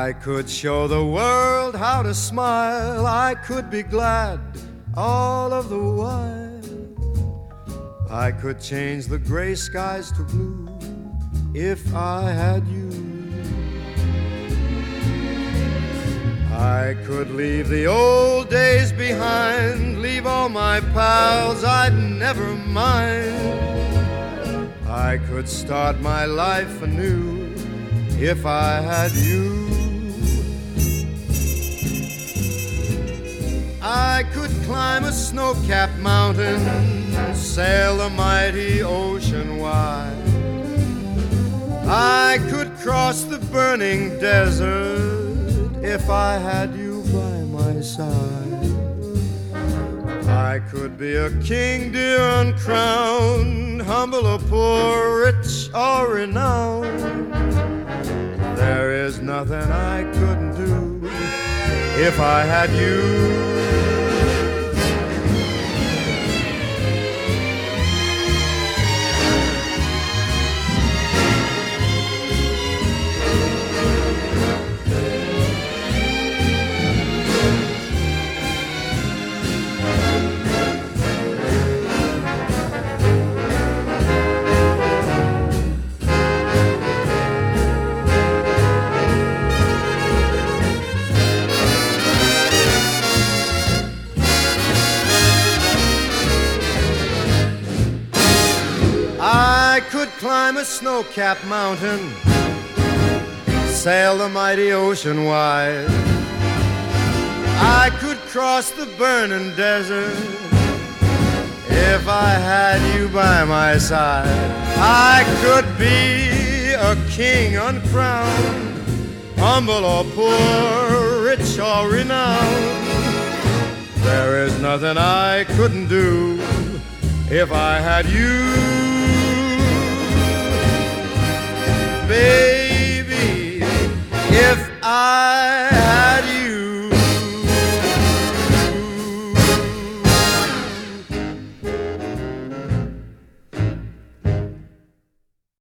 I could show the world how to smile, I could be glad all of the while. I could change the gray skies to blue if I had you. I could leave the old days behind, leave all my pals I'd never mind. I could start my life anew if I had you. I could climb a snow-capped mountain, sail the mighty ocean wide. I could cross the burning desert if I had you by my side. I could be a king, dear, uncrowned, humble or poor, rich or renowned. There is nothing I couldn't do if I had you. I could climb a snow-capped mountain, sail the mighty ocean wide. I could cross the burning desert if I had you by my side. I could be a king uncrowned, humble or poor, rich or renowned. There is nothing I couldn't do if I had you.